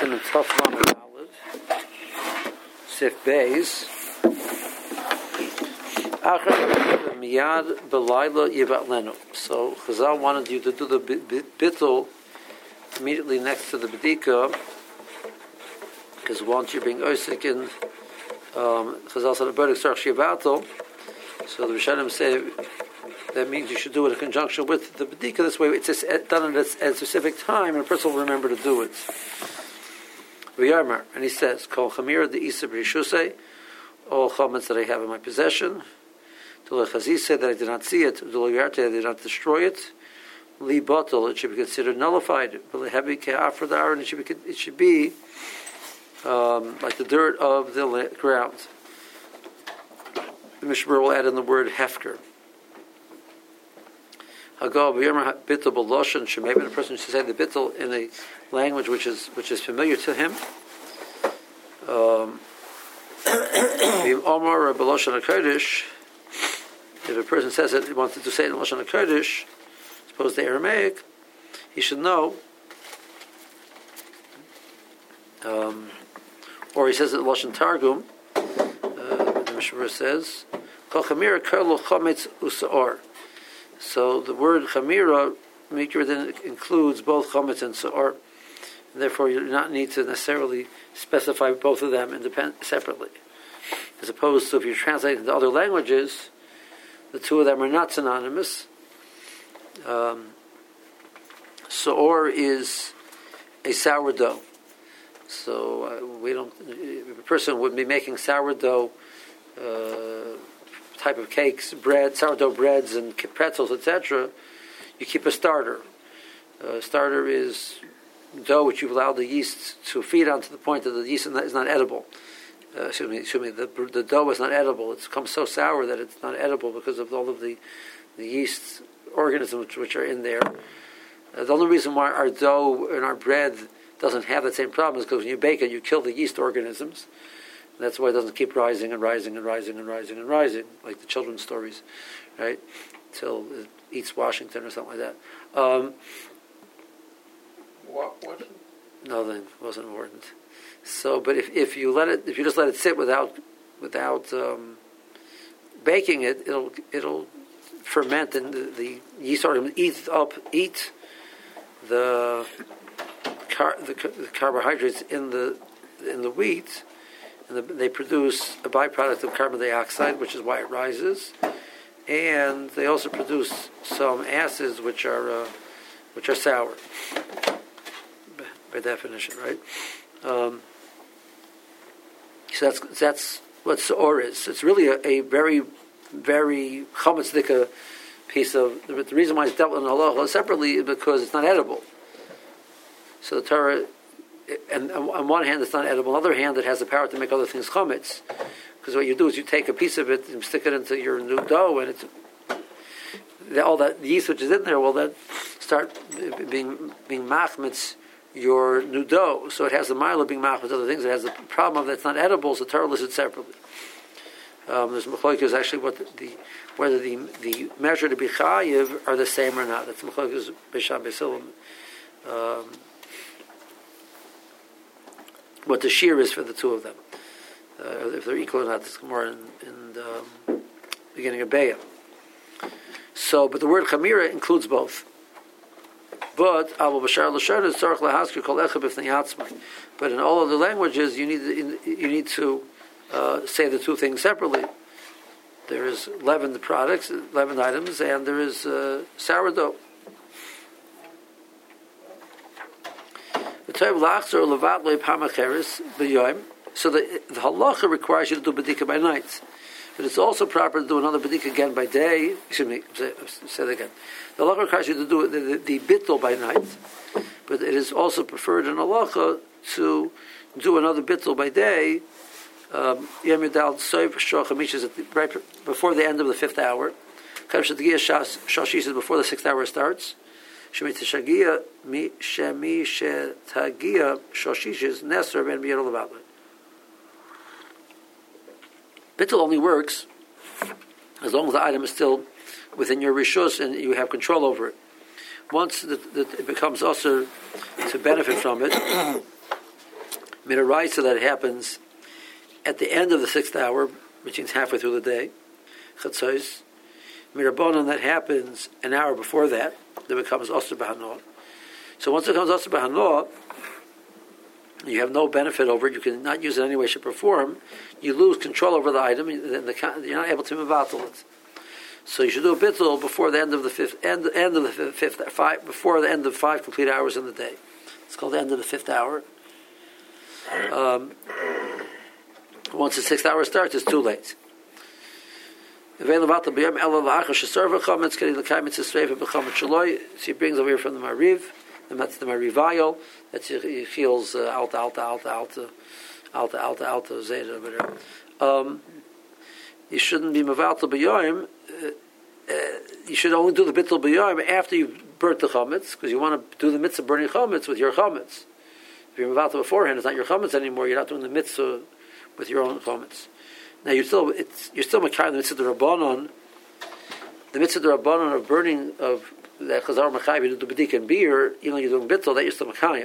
Simon Taflam and Olive, Sif Beis. Miyad Belayla Yivat Lenu. So Chazal wanted you to do the bittul immediately next to the bedika, because once you're being osik in Chazal said a burdik sarach shivatel. So the Rishonim say that means you should do it in conjunction with the bedika. This way, it's done at a specific time, and a person will remember to do it. And he says, "Kol chamira de isa b'rishusei, all chametz that I have in my possession. To lechazisei that I did not see it. To leyarte that I did not destroy it. Li batel, it should be considered nullified. But lehebi ke'afra da'aron, it should be like the dirt of the ground." The Mishmar will add in the word hefker. Hagah b'yomer bittul b'loshen shemei. A person should say the bittul in a language which is familiar to him. Omar b'loshen hakodesh. If a person says it, he wants to say it in loshen hakodesh, suppose the Aramaic, he should know. Or he says it in loshen targum. The Mishmar says, "Kol chamira kol chometz usaor." So the word chamira, Mikra, then includes both chometz and saor, and therefore you do not need to necessarily specify both of them separately. As opposed to if you translate into other languages, the two of them are not synonymous. Saor is a sourdough. So if a person would be making sourdough type of cakes, sourdough breads and pretzels, etc., you keep a starter. Starter is dough which you've allowed the yeast to feed on to the point that the yeast is not edible. The dough is not edible. It's become so sour that it's not edible because of all of the yeast organisms which are in there. The only reason why our dough and our bread doesn't have that same problem is because when you bake it, you kill the yeast organisms. And that's why it doesn't keep rising and rising and rising and rising and rising, like the children's stories, right? Till it eats Washington or something like that. What was it? Nothing. It wasn't important. So, but if you just let it sit without baking it, it'll ferment, and the yeast organisms eat the carbohydrates in the wheat, and they produce a byproduct of carbon dioxide, which is why it rises, and they also produce some acids which are sour by definition, right? So that's what saor is. It's really a very, very chametzdika piece of. The reason why it's dealt with in halacha separately is because it's not edible. So the Torah, and on one hand it's not edible, on the other hand it has the power to make other things chametz. Because what you do is you take a piece of it and stick it into your new dough, and all that yeast which is in there will then start being machmetz your new dough. So it has the mile of being machmetz other things. It has the problem that it's not edible, so the Torah lists it separately. There's mechlokes actually whether the measure to be chayiv are the same or not. That's mechlokes b'sham b'silim. What the shear is for the two of them, if they're equal or not. This is more in the beginning of Be'ah. So, but the word chamira includes both. But in all other languages, you need to say the two things separately. There is leavened products, leavened items, and there is sourdough. So the halacha requires you to do bedika by night, but it's also proper to do another bedika again by day. Excuse me, say that again. The halacha requires you to do the bittul by night, but it is also preferred in halacha to do another bittul by day. Yom Yudal Soif Shochamish is right before the end of the 5th hour. Shemi Shashis before the 6th hour starts. Shemi Shetagia Shoshish Nesser Ben Biyad Levatla. Bittul only works as long as the item is still within your rishus and you have control over it. Once it becomes usher to benefit from it, Midaraisa that happens at the end of the 6th hour, which means halfway through the day. Chatzos. Mirabonon that happens an hour before that becomes Osir B'Hanoah. So once it becomes Osir B'Hanoah, you have no benefit over it. You can not use it in any way, shape, or form. You lose control over the item. You're not able to mevatel it. So you should do a bittul before the end of the before the end of 5 complete hours in the day. It's called the end of the 5th hour. Once the 6th hour starts, it's too late. So he brings over here from the Mariv, and that's the Marivayol. That he feels alta zeta over there. You shouldn't be mevalta b'yoyim. You should only do the bittul b'yoyim after you've burnt the chametz, because you want to do the mitzvah burning chametz with your chametz. If you're mevalta beforehand, it's not your chametz anymore. You're not doing the mitzvah with your own chametz. Now you're still makayim the mitzvah d'Rabbanon. The mitzvah d'Rabbanon of burning of the chazar makayim, you do the b'dik and beer, even though you're doing bittul, that you're still makayim.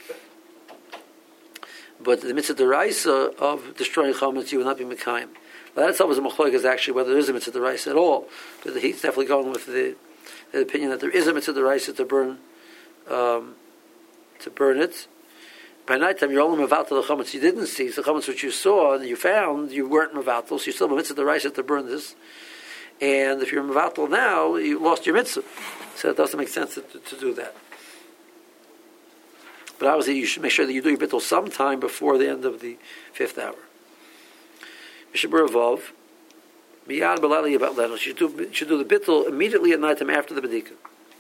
But the mitzvah d'Oraisa of destroying chametz, you will not be makayim. But that itself is a machlokes is actually whether there is a mitzvah d'Oraisa at all. But he's definitely going with the opinion that there is a mitzvah d'Oraisa to burn it. By nighttime, you're only mevatel the chametz you didn't see. So the chametz which you saw and you found, you weren't mevatel, so you still have a mitzvah d'Oraisa to burn this. And if you're mevatel now, you lost your mitzvah. So it doesn't make sense to do that. But obviously, you should make sure that you do your bittul sometime before the end of the 5th hour. Mishabur Evolve, Miyad Balali about Leno. You should do the bittul immediately at nighttime after the bedika.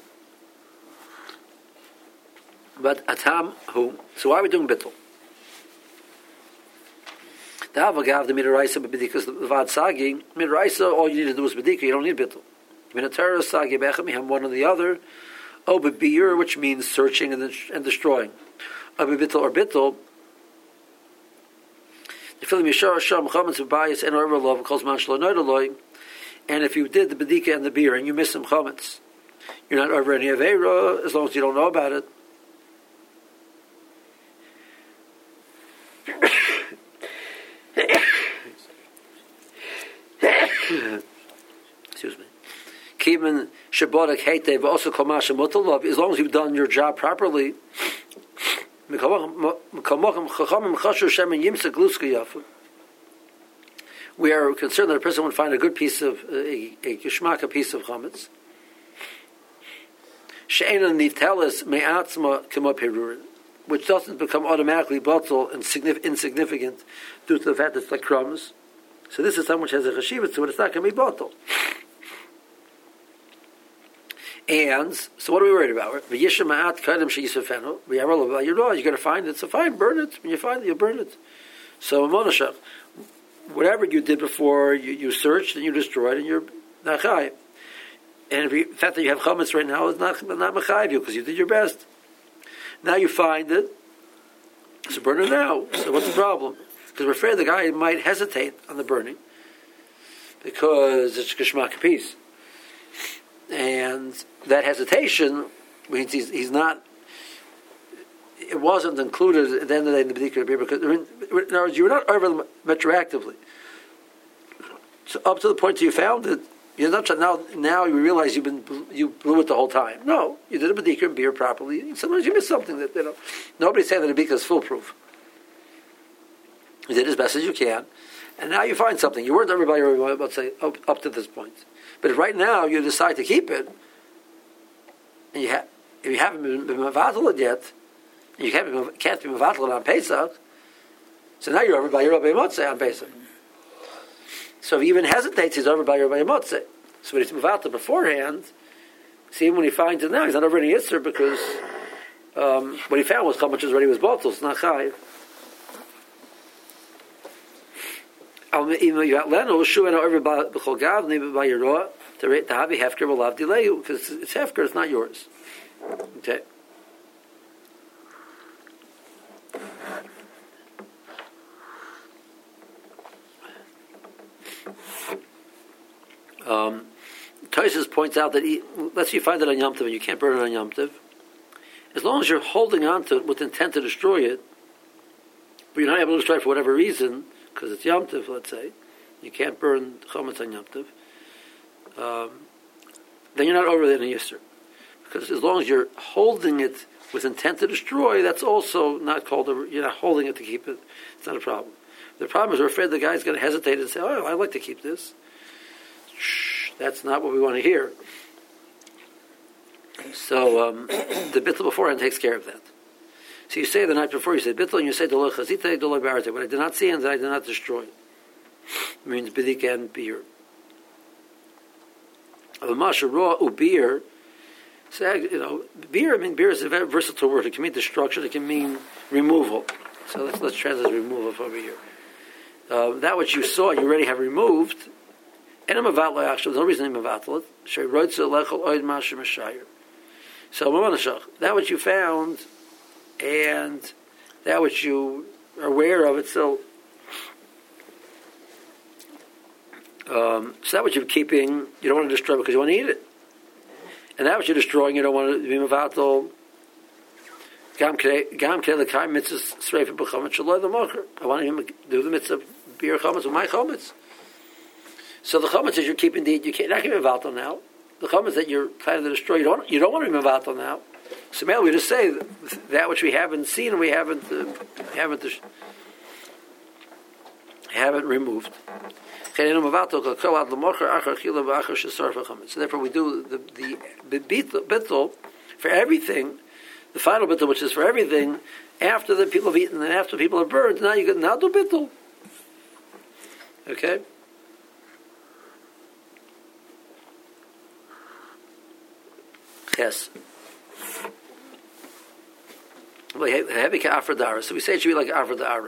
But atam who? So why are we doing bittul? The Havagav, the Midaraisa, because the Vad Sagi, Midaraisa, all you need to do is bedika. You don't need bittul. Minatara Sagi Bechem, you have one or the other. Obibir, which means searching and destroying. Obibittul or bittul. And if you did the bedika and the beer and you miss some chametz, you're not over any aveira as long as you don't know about it. Excuse me. Kiman shabodak heitev also komasha mutalov. As long as you've done your job properly. We are concerned that a person would find a good piece of a geschmack, a piece of chametz. Which doesn't become automatically bottle and insignificant due to the fact that it's like crumbs. So this is something which has a cheshivah to it. It's not going to be bottle. And so, what are we worried about? You're going to find it. So fine, burn it. When you find it, you burn it. So monashach, whatever you did before, you searched and you destroyed, and you're not chayiv. And the fact that you have chametz right now is not mechayiv you because you did your best. Now you find it, so burn it now. So what's the problem? Because we're afraid the guy might hesitate on the burning because it's geschmack piece. And that hesitation means he's not. It wasn't included at the end of the day in the bedika beer because in other words, you were not over retroactively. So up to the point that you found it, you're not now you realize you blew it the whole time. No, you did a bedika beer properly. Sometimes you miss something that nobody's saying that a bedika is foolproof. You did as best as you can, and now you find something. You weren't everybody let's say up to this point. But if right now you decide to keep it, and if you haven't been mevatel yet, and you can't be mevatel on Pesach, so now you're over by your Rabbi Motzei on Pesach. So if he even hesitates, he's over by your Rabbi Motzei. So when he's mevatel beforehand, see, even when he finds it now, he's not over any Yisr because what he found was how much already was bottled. It's not chayiv. Even though you got Leno, Shuana over b'chol gav, maybe by your raw, to have a hefker will have delay because it's hefker, it's not yours. Okay. Tosfos points out that let's say you find it on Yom Tov and you can't burn it on Yom Tov, as long as you're holding on to it with intent to destroy it, but you're not able to destroy it for whatever reason, because it's Yom Tov, let's say, you can't burn chametz on Yom Tov, then you're not over there in a Yisr. Because as long as you're holding it with intent to destroy, that's also not called, you're not holding it to keep it. It's not a problem. The problem is we're afraid the guy's going to hesitate and say, oh, I'd like to keep this. Shh, that's not what we want to hear. So the bittul beforehand takes care of that. So you say the night before, you say bittul, and you say what I did not see and that I did not destroy. It means bidik and beer. Amasha raw beer. So beer. I mean, beer is a very versatile word. It can mean destruction. It can mean removal. So let's translate removal over here. That which you saw, you already have removed. And I'm actually, there's no reason I'm mevatel it. So that which you found, and that which you are aware of it. So that which you're keeping, you don't want to destroy because you want to eat it. And that which you're destroying, you don't want to be mevatel. I want him to do the mitzvah beer chametz with my chametz. So the chametz that you're keeping, you can't not keep mevatel now. The chametz that you're planning to destroy, you don't want to be mevatel now. So maybe we just say that which we haven't seen and we haven't removed. So therefore, we do the bittul for everything. The final bittul, which is for everything, after the people have eaten and after people have burned, now do bittul. Okay? Yes. So we say it should be like afrodara.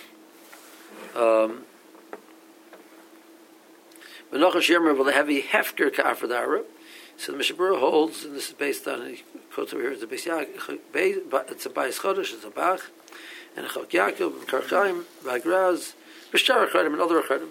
Menachem Shemer will have a hefker ka'afrodara. So the Mishnah Berurah holds, and this is based on, he quotes over here, it's a Beis Chodesh, it's a Bach, and a Chok Yaakov, and Karchaim, Vagraz, B'shar Achadim, and other Achadim.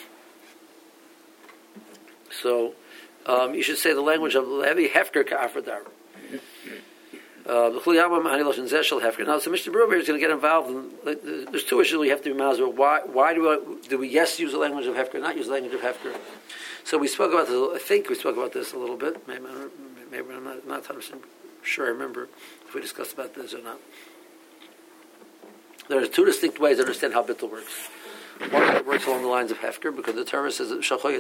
So, you should say the language of Levi Hefker Ka'afrodar. Now, so Mishnah Berurah is going to get involved in, there's two issues we have to be mazel. Why do we yes use the language of Hefker, not use the language of Hefker? So we spoke about this, I think we spoke about this a little bit. Maybe I'm not 100% sure I remember if we discussed about this or not. There's two distinct ways to understand how bittul works. One works along the lines of Hefker, because the Torah says that shal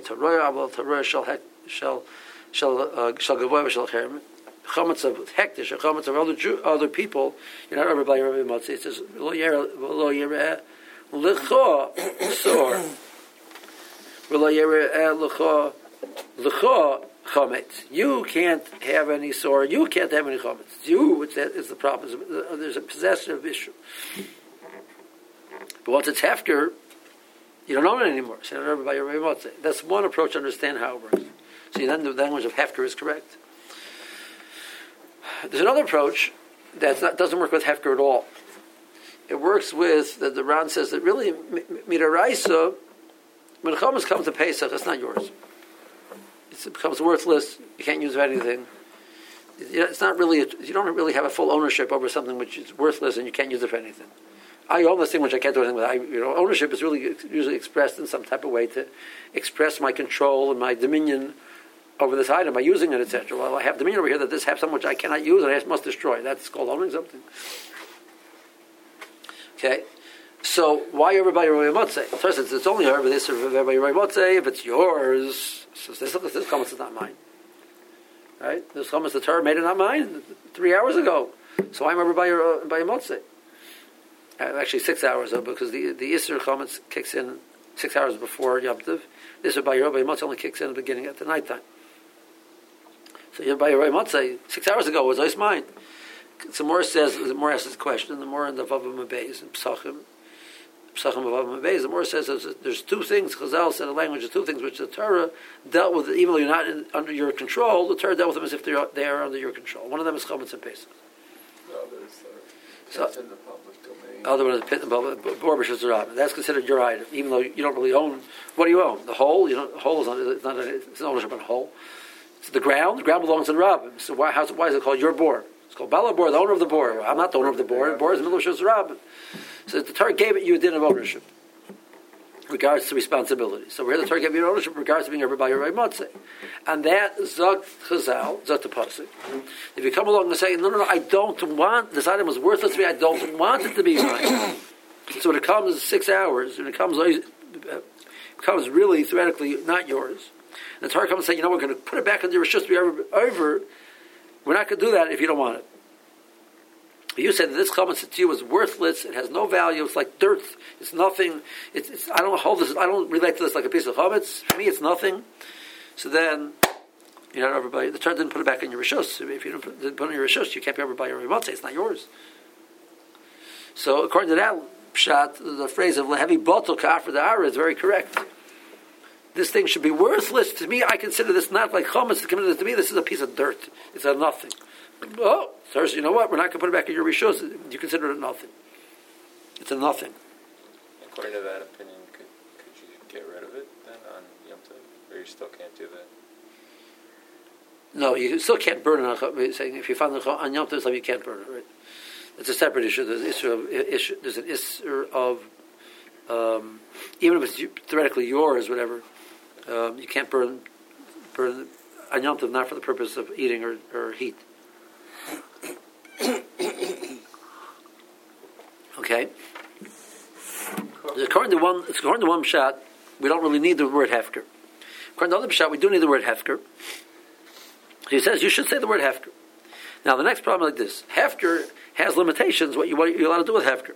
gavoy shal cherem. Chametz of hektish, chametz of other people, you're not over by Rabbi Motzi. It says lo yereh lecha sor, lo yereh lecha chametz. You can't have any sor. You can't have any chametz. It's you. It's the problem. There's a possessive issue. But once it's hefker, you don't own it anymore. So you're not over by Rabbi Motzi. That's one approach to understand how it works. So then the language of hefker is correct. There's another approach that doesn't work with Hefker at all. It works with, the Ran says that really, Midaraisa, when Chametz comes to Pesach, it's not yours. It becomes worthless, you can't use it for anything. It's not really, you don't really have a full ownership over something which is worthless and you can't use it for anything. I own this thing which I can't do anything with. Ownership is really usually expressed in some type of way to express my control and my dominion over this item by using it, etc. Well, I have dominion over here that this has something which I cannot use and I must destroy. That's called owning something. Okay, so why everybody Rabbi Motze? First, it's only over this everybody Rabbi Motze. If it's yours, so this chametz is not mine. Right? This chametz the Torah made it not mine 3 hours ago. So why am I everybody Motze? Actually, 6 hours ago, because the Isser chametz kicks in 6 hours before Yom Tov. This Rabbi Motze only kicks in at the beginning at the night time. So Rabbi Motze 6 hours ago was always mine. So the more asks this question, the more in the Vavim Abeis and Psachim of Vavim Abeis, the more says there's two things. Chazal said a language of two things which the Torah dealt with, even though you're not under your control. The Torah dealt with them as if they are under your control. One of them is Chametz and Pesach. Others are in the public domain. Other one is pit in the public. Borbish is the That's considered your item, even though you don't really own. What do you own? The whole. The whole is not it's an ownership on the whole. It's the ground. The ground belongs to the Rabbim. So why is it called your board? It's called Bala Board, the owner of the board. I'm not the owner of the board. The board is Milush Rabbim. So the Torah gave it you a din of ownership, regards to responsibility. So where the Torah gave you ownership, regards to being over by your right motzei, and that zok chazal, zok the pasuk. If you come along and say, no, I don't want this item was worthless to me. I don't want it to be mine. So when it comes 6 hours, when it comes really theoretically not yours, and the Torah comes and say, we're going to put it back into your rishus to be over. We're not going to do that if you don't want it. You said that this chametz to you is worthless. It has no value. It's like dirt. It's nothing. It's. I don't hold this. I don't relate to this like a piece of chametz. For me, it's nothing. So then, everybody. The Torah didn't put it back in your rishus. If you didn't put it in your rishus, you can't be over by your motzei. It's not yours. So according to that pshat, the phrase of lehevi botel kafir da'ara is very correct. This thing should be worthless to me. I consider this not like chametz. To me, this is a piece of dirt. It's a nothing. Oh, so you know what? We're not going to put it back in your rishos. You consider it nothing. It's a nothing. According to that opinion, could you get rid of it then on Yom Tov? Or you still can't do that? No, you still can't burn it on saying if you find it on Yom Tov, you can't burn it, right? It's a separate issue. There's an issue of even if it's theoretically yours, whatever, you can't burn on Yom Tov, not for the purpose of eating or heat. Okay. According to one pshat, we don't really need the word hefker. According to the other pshat, we do need the word hefker. He says you should say the word hefker. Now the next problem is like this: hefker has limitations. What you're allowed to do with hefker.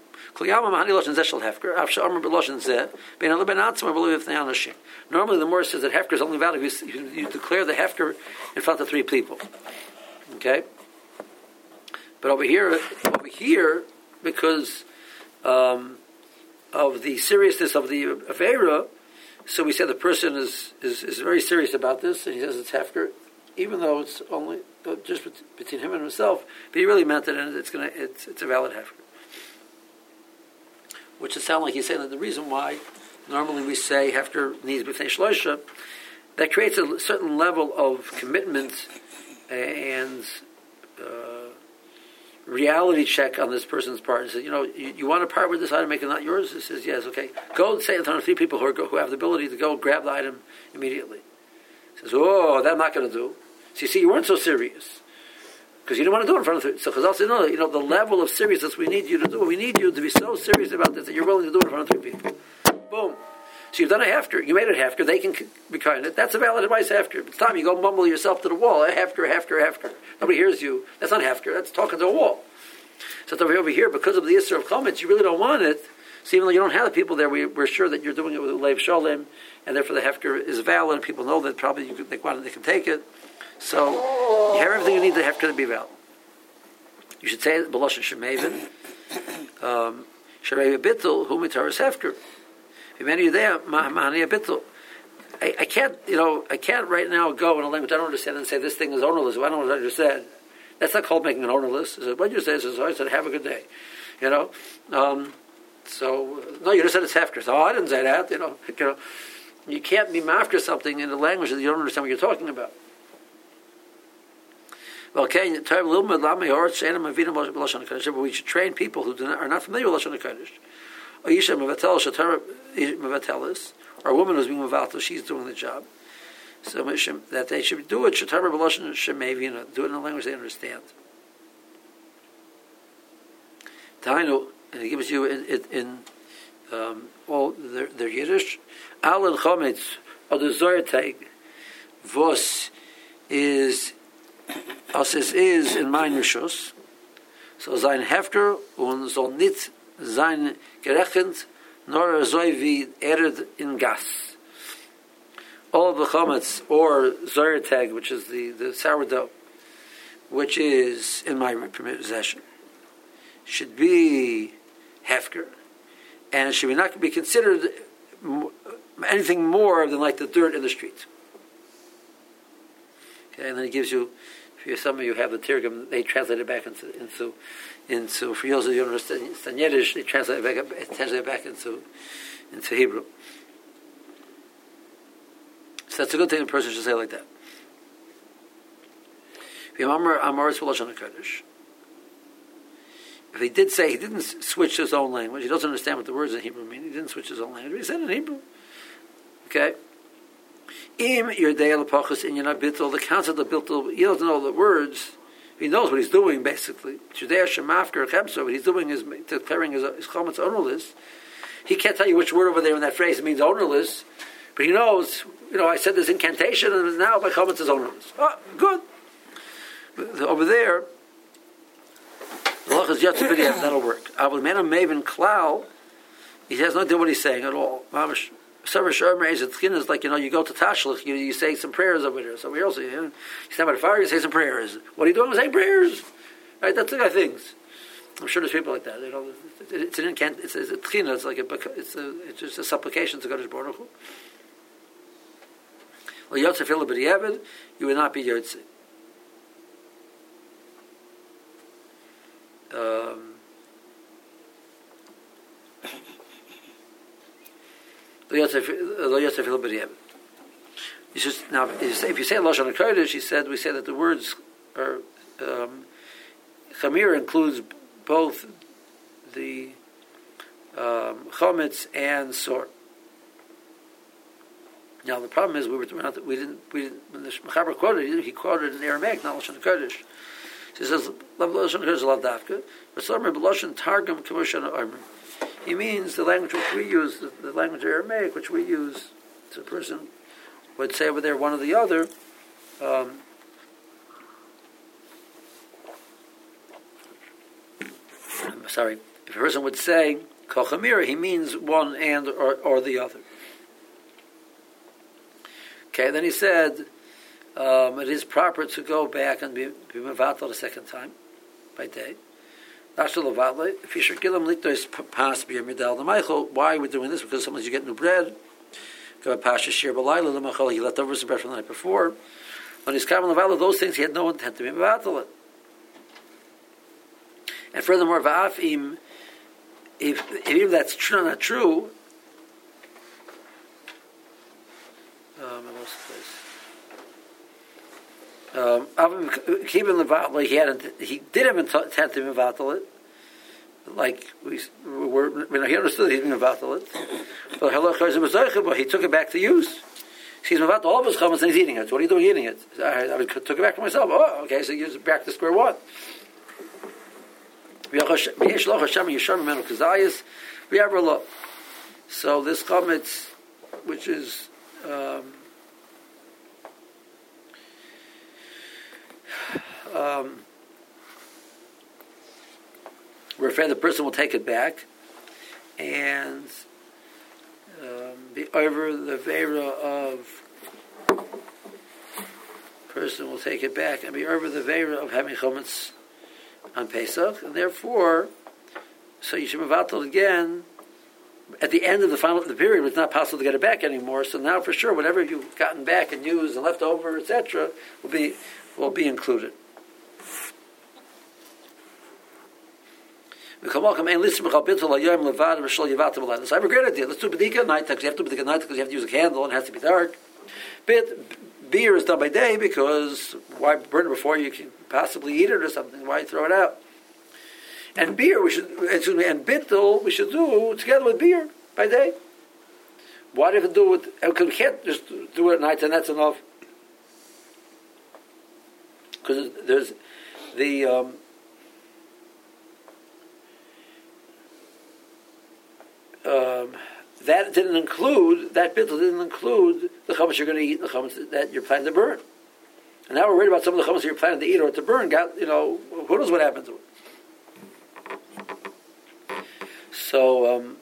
Normally, the Morris says that hefker is only valid if you declare the hefker in front of 3 people. Okay. But over here, because of the seriousness of the Aveira, so we said the person is very serious about this, and he says it's hefker, even though it's only just between him and himself. But he really meant it, and it's a valid hefker. Which it sounds like he's saying that the reason why normally we say hefker needs b'fnei shloisha, that creates a certain level of commitment and reality check on this person's part. He says, you want to part with this item, make it not yours? He says, yes, okay. Go and say it in front of 3 people who have the ability to go grab the item immediately. He says, that I'm not going to do. So you see, you weren't so serious. Because you didn't want to do it in front of 3. So Chazal said, no, the level of seriousness we need you to do, we need you to be so serious about this that you're willing to do it in front of 3 people. Boom. So you've done a hefker. You made it hefker. They can be kind. That's a valid advice hefker. It's time you go mumble yourself to the wall. Hefker. Nobody hears you. That's not hefker. That's talking to a wall. So over here, because of the issur of chametz, you really don't want it. So even though you don't have the people there, we're sure that you're doing it with a leiv sholem, and therefore the hefker is valid, and people know that probably they can take it. So you have everything you need the hefker to be valid. You should say it b'loshen shemevin. Sharei bittul hu mitaras hefker. Many of there, I can't right now go in a language I don't understand and say this thing is ownerless. I don't understand. That's not called making an ownerless. What you say is, I said, have a good day. So no, you just said it's hefker. So I didn't say that. You can't be mafker something in a language that you don't understand what you're talking about. Okay, but we should train people who are not familiar with Lashon HaKodesh. Or a woman who's being mevatel, she's doing the job. So that they should do it, do it in a language they understand. Tainu, and he gives you in all their Yiddish. Al and Chometz, or the Zoyateg, Vos is in mein Rishos. So sein Hefker und soll nicht sein gerechnet, nor so wie in gas. All of the chametz, or zoyateg, which is the sourdough, which is in my possession, should be hefker, and it should not be considered anything more than like the dirt in the street. Okay, and then he gives you, some of you have the Tirgum, they translate it back into for those of you who understand Yiddish, they translate it back into Hebrew. So that's a good thing a person should say like that. if he did say he didn't switch his own language, he doesn't understand what the words in Hebrew mean. He didn't switch his own language. He said in Hebrew. Okay. Im Yerdei L'Pachas in Yana Bittul, the concept of Bittul, he doesn't know the words. He knows what he's doing, basically. Shudei Shemafker Chemso, what he's doing is declaring his chometz ownerless. He can't tell you which word over there in that phrase means ownerless, but he knows, I said this incantation, and now my chometz is ownerless. Oh, good. But over there, the Lach is Yatzu B'Diavad, that'll work. Avul Mena Maven Klal, he has no idea what he's saying at all. Mamash. Service is like, you go to Tashlich, you say some prayers over there. So we also, you stand by the fire, you say some prayers. What are you doing? I'm saying prayers. Right? That's the kind of things. I'm sure there's people like that. It's an incant. It's a tchina. It's just a supplication to Kadosh Baruch Hu. Well, Yotze Fila B'Diavad, you would not be Yotze. It's just, now, if you say Lashon HaKodesh, we say that the words are Chamir includes both the chometz and sor. Now the problem is we didn't when the Mechaber quoted, he quoted in Aramaic, not Lashon HaKodesh. He says Lashon HaKodesh is lav dafka, but Somer b'Lashon Targum K'moshan Armer. He means the language which we use, the language of Aramaic, which we use. So a person would say over there one or the other. Sorry, if a person would say Kol Chamira, he means one and or the other. Okay, then he said it is proper to go back and be mevatel a second time by day. Why are we doing this? Because sometimes you get new bread. He left over some bread from the night before. When he's coming levatel, those things he had no intent to be mevatel. And furthermore, if even that's true or not true, I lost the place. Keeping the vatal, he did have intent to mevatel it, like he understood he didn't mevatel it. But he took it back to use. He's mevatel all of his chametz and he's eating it. So what are you doing eating it? I took it back for myself. Oh, okay, so you're back to square one. So this chametz, which is we're afraid the person will take it back and be over the vera of person will take it back and be over the vera of having chametz on Pesach, and therefore, so you should mevatel again at the end of the period. It's not possible to get it back anymore. So now, for sure, whatever you've gotten back and used and left over, etc., will be included. So I have a great idea. Let's do B'dika at night, because you have to do B'dika at night because you have to use a candle and it has to be dark. Beer is done by day because why burn it before you can possibly eat it or something? Why throw it out? And beer, and bittul we should do together with beer by day. Why do we do it? Because we can't just do it at night and that's enough. Because there's the that bittul didn't include the chametz you're going to eat, the chametz that you're planning to burn. And now we're worried about some of the chametz you're planning to eat or to burn. Who knows what happened to it? So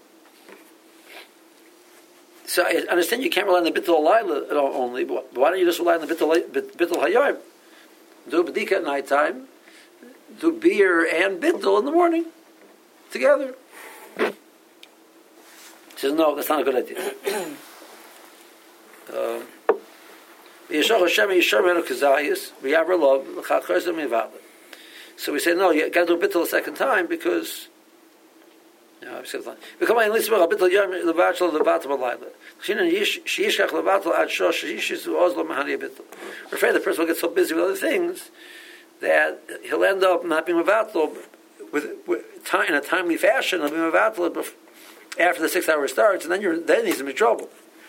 I understand you can't rely on the bittul alayla only, but why don't you just rely on the bittul hayom? Do b'dika at nighttime, do beer and bittul in the morning together. He says, no, that's not a good idea. So we say, no, you got to do bittul a second time because we're afraid the person will get so busy with other things that he'll end up not being mevatel in a timely fashion, he'll be mevatel after the 6 hours starts, and then he's in trouble.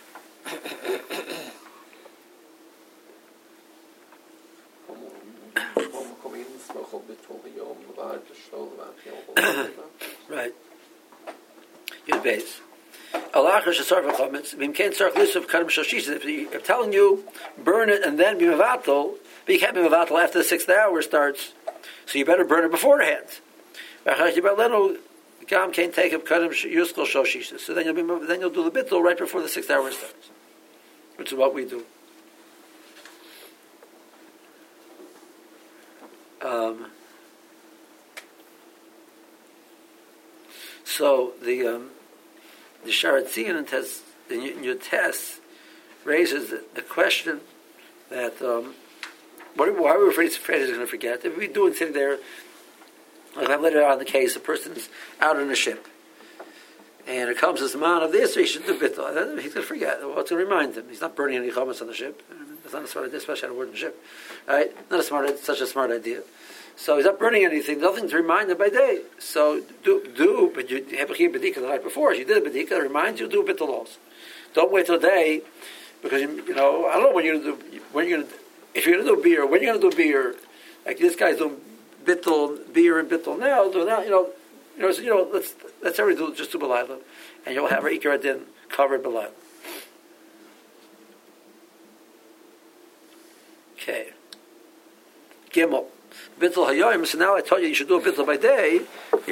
Right. Your base. If I'm telling you, burn it and then be mevatel, but you can't be mevatel after the 6th hour starts, so you better burn it beforehand. So then you'll do the bittul right before the 6th hour starts, which is what we do. So the Sharatzian test in your test raises the question that why are we afraid he's going to forget? If we do it sitting there, like I've later on in the case, a person's out on a ship, and it comes as man of this, so he should do bittul. He's going to forget. What's going to remind him? He's not burning any chametz on the ship. It's not a smart idea, especially on a wooden ship. Right? Not such a smart idea. So he's not burning anything, nothing to remind him by day. So do, but you have a bedika the night before. As you did a bedika, it reminds you, do bittul also. Don't wait till the day, because I don't know when you're going to do. If you're going to do beer, when you're going to do beer, like this guy's doing beer and bittul now. Do now, let's already do just do belayla, and you'll have our ikar adin covered belayla. Okay. Gimel. Bittul hayoyim. So now I told you should do a bittul by day.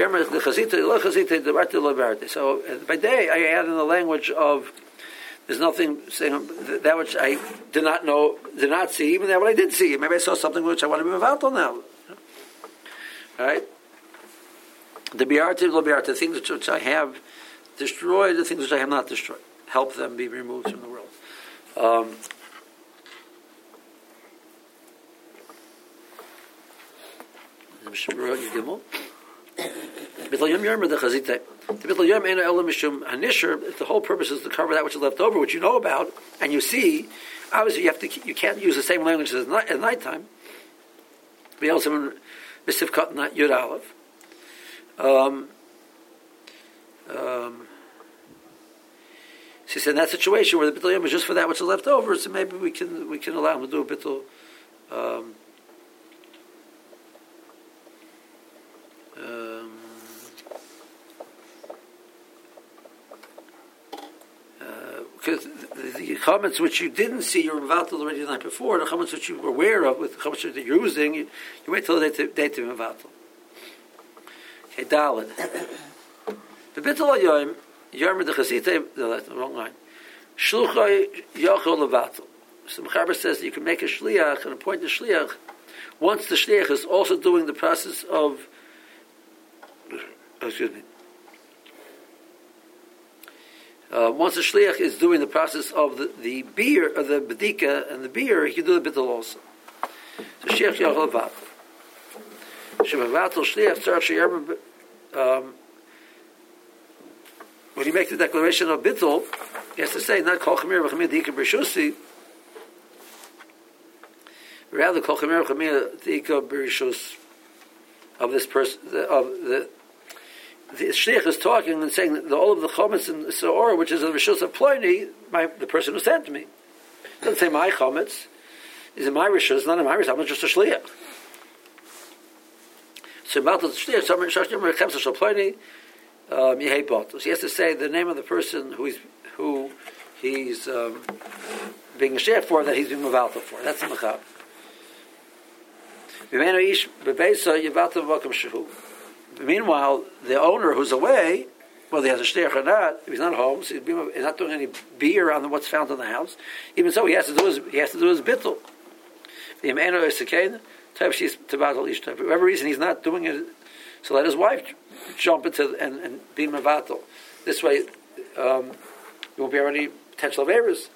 So by day I add in the language of there's nothing saying that which I did not know, did not see, even that what I did see. Maybe I saw something which I want to be mevatel now. All right. The biarta, things which I have destroyed, the things which I have not destroyed, help them be removed from the world. The whole purpose is to cover that which is left over, which you know about and you see. Obviously, you can't use the same language as at nighttime. So he said in that situation where the bittul yom is just for that which is left over, so maybe we can allow him to do a bittul. Because the comments which you didn't see, you were mevatel already the night before. The comments which you were aware of, with the comments that you're using, you wait till the day to mevatel. Okay, Daled. The bittul hayoyim, yarmer the chasitei, the wrong line. Shluchai yachol levatel. So Mechaber says that you can make a shliach and appoint a shliach once the shliach is also doing the process of. Once the shliach is doing the process of the beer, of the bedika and the beer, he can do the bittul also. So shliach yachol levatel. Shemevatel shliach tzarach sheyarmer. When you make the declaration of bittul, he has to say not kol chamir v'chamir d'ika b'rishusi, rather kol chamir v'chamir d'ika b'rishus of this person, of the sheikh is talking and saying that all of the chometz in the Seorah, which is the rishus of Pliny, the person who sent me. It doesn't say my chometz. Is in my rishus, not in my rishus. I'm just a shliach. So about the shliach, so Pliny. So he has to say the name of the person who he's being a sheikh for, that he's being mevatel for. That's the mechab. Meanwhile, the owner who's away, whether he has a sheikh or not, if he's not home, so he's not doing any beer on what's found in the house. Even so, he has to do his bittul. For whatever reason, he's not doing it. So let his wife jump into and be mevatel. This way, there won't be any potential errors,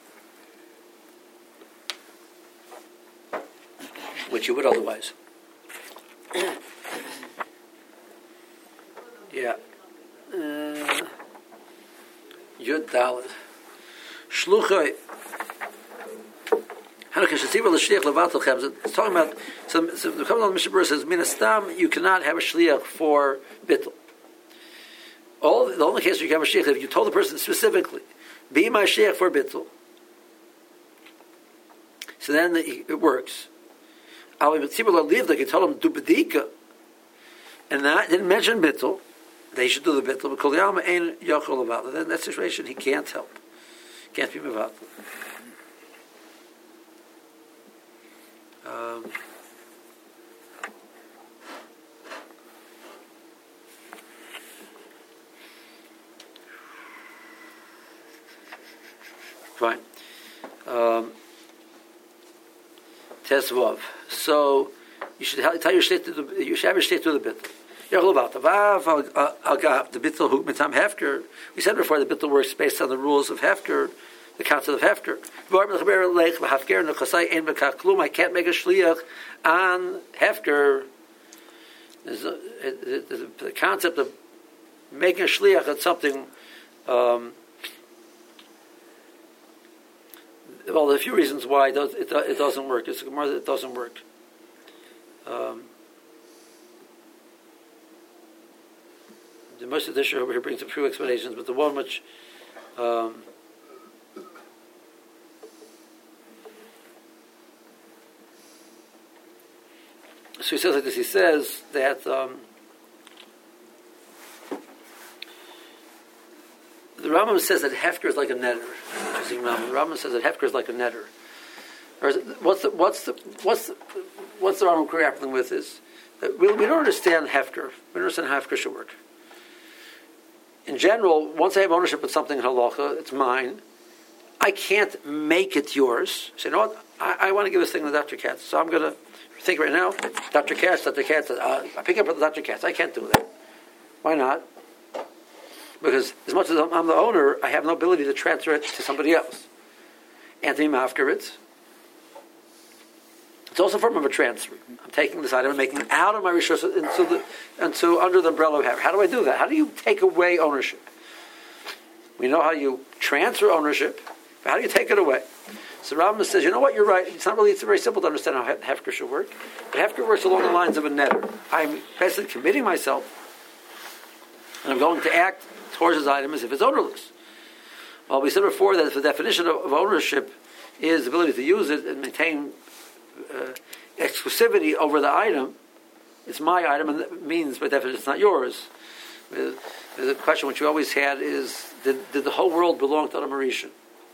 which you would otherwise. Yeah. Yud Daled. Shluchai It's talking about so the Kabbalah Mishnah Berurah says minastam you cannot have a shliach for bittul. The only case you can have a shliach if you told the person specifically, be my shliach for bittul. So then it works. Like you told him do bedika, and that didn't mention bittul. They should do the bittul. But kol yalma ein yochol about. Then in that situation he can't help, can't be mevatel. Fine. Tesvav. So you should tell your state. You should have your state to the bittul. The bittul who mitam hefker. We said before the bittul works based on the rules of hefker, the concept of hefker. I can't make a shliach on hefker. The concept of making a shliach on something. Well, there are a few reasons why it doesn't work. It's a Gemara that it doesn't work. The most of this over here brings a few explanations, but the one which so he says like this. He says that the Rambam says that hefker is like a netter. Interesting Rambam. The Rambam says that hefker is like a netter. Or what's the Rambam grappling with is that we don't understand hefker. We don't understand how hefker should work. In general, once I have ownership of something in halacha, it's mine. I can't make it yours. Say, you know what? I want to give this thing to Dr. Katz, so I'm going to think right now. Dr. Katz. I pick up with Dr. Katz. I can't do that. Why not? Because as much as I'm the owner, I have no ability to transfer it to somebody else. Anthony Mafkowitz. It's also a form of a transfer. I'm taking this item and making it out of my rishus into under the umbrella of having. How do I do that? How do you take away ownership? We know how you transfer ownership, but how do you take it away? So Rambam says, you know what, you're right. It's very simple to understand how hefker should work. But hefker works along the lines of a netter. I'm basically committing myself, and I'm going to act towards this item as if it's ownerless. Well, we said before that the definition of ownership is the ability to use it and maintain exclusivity over the item. It's my item, and that means by definition it's not yours. The question which we always had is, did the whole world belong to Adam Rishon?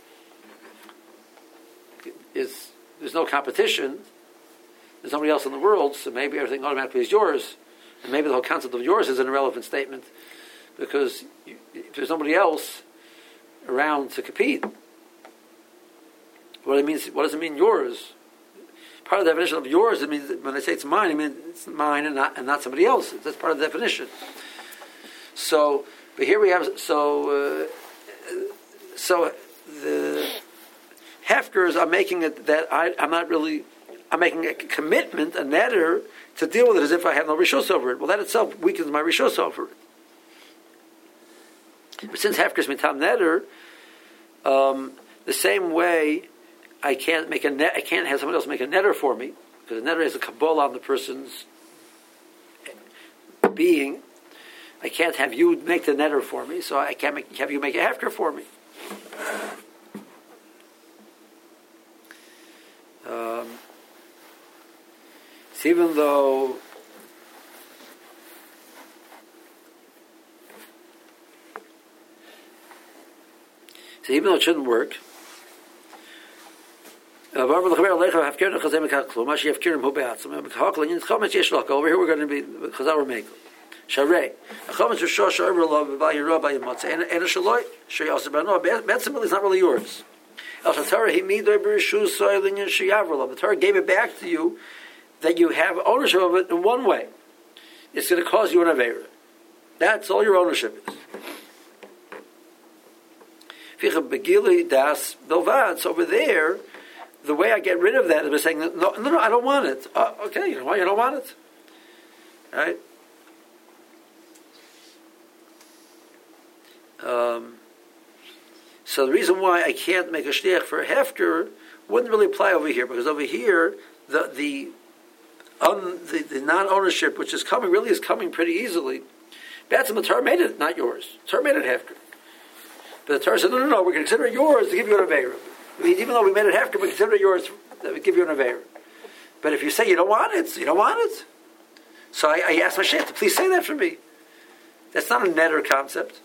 There's no competition. There's nobody else in the world, so maybe everything automatically is yours. And maybe the whole concept of yours is an irrelevant statement, because if there's nobody else around to compete, what does it mean yours? Part of the definition of yours, it means when I say it's mine, I mean it's mine and not somebody else's. That's part of the definition. So, but here we have so the hefkers are making it that I'm making a commitment, a netter, to deal with it as if I have no rishos over it. Well, that itself weakens my rishos over it. But since hefkers mitam netter, the same way I can't have someone else make a netter for me, because a netter is a kabbalah on the person's being. I can't have you make the netter for me, so I can't have you make a hefker for me. So even though it shouldn't work, over here we're going to be Chazal Remekel. Sharei. Achometz Rosh Hashanah by your rabbi Yomotze and a shaloi sheyaseh b'ano. Betzimel is not really yours. El Torah he midoi b'rishus soilin sheyavrolav. The Torah gave it back to you that you have ownership of it in one way. It's going to cause you an avera. That's all your ownership is. Ficha begili das belvad. So over there, the way I get rid of that is by saying, no, I don't want it. Okay, you know why you don't want it? Right? So the reason why I can't make a shliach for a hefker wouldn't really apply over here, because over here the non-ownership, which is coming, really is coming pretty easily. That's the Torah made it, not yours. The Torah made it hefker. But the Torah said, no, we're going to consider it yours to give you an Aveira. Even though we made it hefker, we consider it yours to give you an Aveira. But if you say you don't want it, you don't want it. So I asked my sheikh to please say that for me. That's not a netter concept.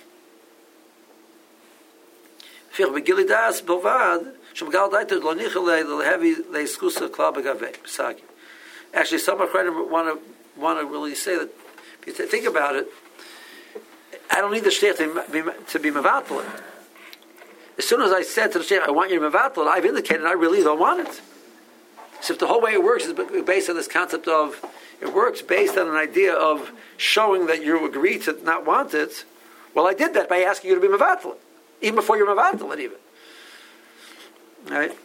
Actually, some Achronim want to really say that. If you think about it, I don't need the sheikh to be mevatel it. As soon as I said to the sheikh, I want you to mevatel it, I've indicated I really don't want it. So if the whole way it works is based on this concept of, it works based on an idea of showing that you agree to not want it, well, I did that by asking you to be mevatel it, even before you're mevatel it, even. Right?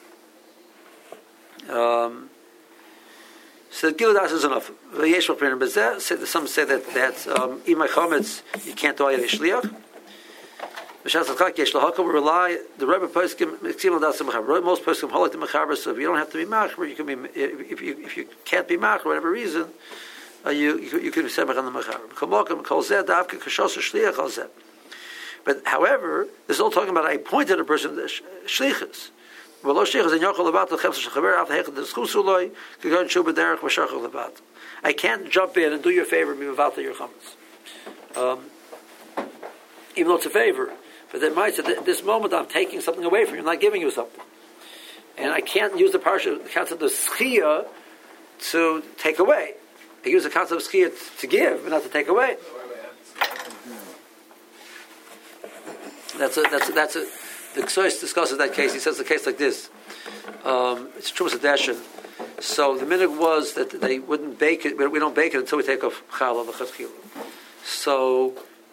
So Giludas is enough. Some say that imay chometz you can't do it shliach. We rely the Rebbe poskim most poskim hold the mechaber. So if you don't have to be machmer, you can be if you can't be machmer for whatever reason, you can be semach on the mechaber. But however, this is all talking about I appointed a person shlichus. I can't jump in and do you a favor and be mevatel your chametz. Even though it's a favor. But that might say that at this moment I'm taking something away from you, I'm not giving you something. And I can't use the concept of schia to take away. I use the concept of schia to give, but not to take away. The Ksois discusses that case. He says the case like this. It's Trumas Hadeshin. So the minhag was that they wouldn't bake it. We don't bake it until we take off challah v'chazkilah. So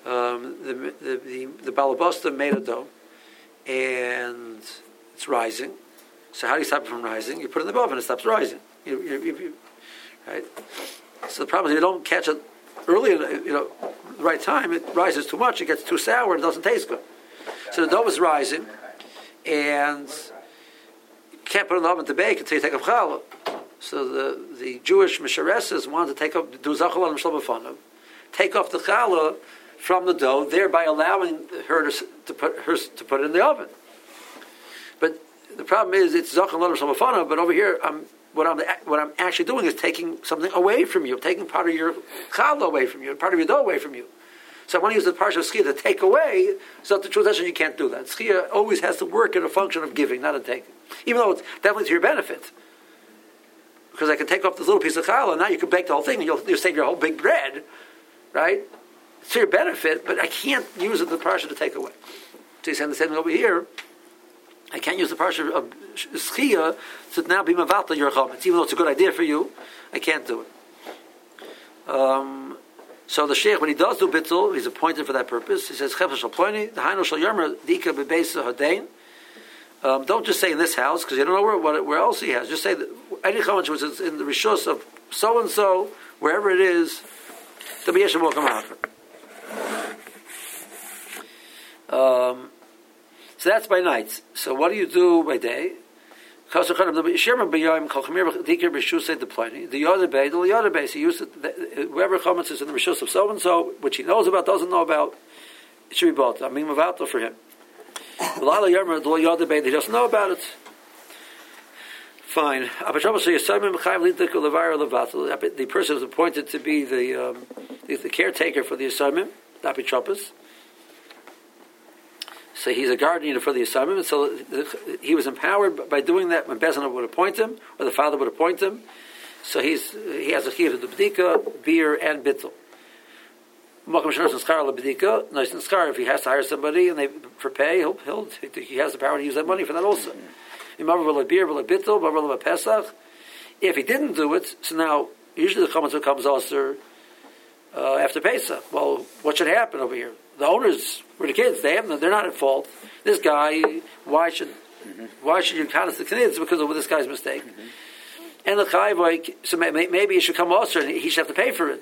the balabasta made a dough, and it's rising. So how do you stop it from rising? You put it in the oven, it stops rising. Right? So the problem is if you don't catch it early, the right time, it rises too much. It gets too sour, and it doesn't taste good. So the dough is rising, and you can't put it in the oven to bake until you take up challah. So the Jewish mishareses wanted to do zachal on Mishlobafanov, take off the challah from the dough, thereby allowing her to put it in the oven. But the problem is it's zachal on Mishlobafanov. But over here, what I'm actually doing is taking something away from you, taking part of your challah away from you, part of your dough away from you. So I want to use the parsha of schia to take away. So the truth is you can't do that. Schia always has to work in a function of giving, not of taking. Even though it's definitely to your benefit. Because I can take off this little piece of challah, and now you can bake the whole thing, and you'll save your whole big bread, right? It's to your benefit, but I can't use the parsha to take away. So he's saying the same thing over here. I can't use the parsha of schia to now be mevatel your chametz. Even though it's a good idea for you, I can't do it. So the sheikh, when he does do bittul, he's appointed for that purpose. He says, "Chefesh shel ploni, the hainu shel yomer dika bebeisa hadein." Don't just say in this house because you don't know where else he has. Just say that any chametz which is in the rishus of so and so, wherever it is, the b'yeshem will come out. So that's by night. So what do you do by day? The other bay, he used it, whoever chametz is in the rishus of so and so, which he knows about, doesn't know about, it should be bought. I mean, mevatel for him. The other bay, he doesn't know about it. Fine. The person is appointed to be the caretaker for the assignment, apitropos. So he's a guardian for the assignment. So he was empowered by doing that when Bezana would appoint him, or the father would appoint him. So he has a chiyuv of the b'dika, beer, and bittul. If he has to hire somebody and for pay, he has the power to use that money for that also. If he didn't do it, so now usually the chametz comes also after Pesach. Well, what should happen over here? The owners were the kids; they're not at fault. This guy, why should you count as the kids because of this guy's mistake? Mm-hmm. And the chayv, so maybe it should come also, and he should have to pay for it.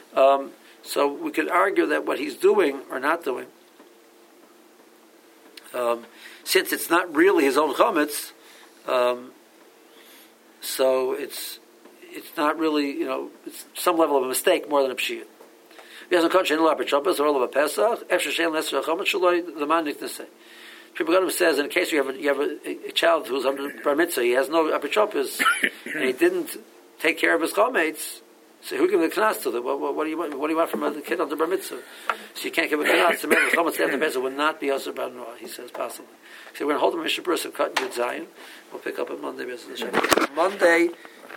So we could argue that what he's doing or not doing since it's not really his own chametz, so it's not really, it's some level of a mistake more than a pshiyah. He hasn't caught shein lo b'Shabbos or lo b'Pesach. Efshar shein lesser chametz shaloi the man niknasei. Prabhupada says, in case you have a child who's under bar mitzvah, he has no apotropos, and he didn't take care of his chametz. So who give the knas to them? What do you want from a kid under bar mitzvah? So you can't give a knas. The chametz after mitzvah would not be also bar noah. He says possibly. So we're going to hold the Mishnah Berurah of Cotton Yud Zion. We'll pick up on Monday. Monday.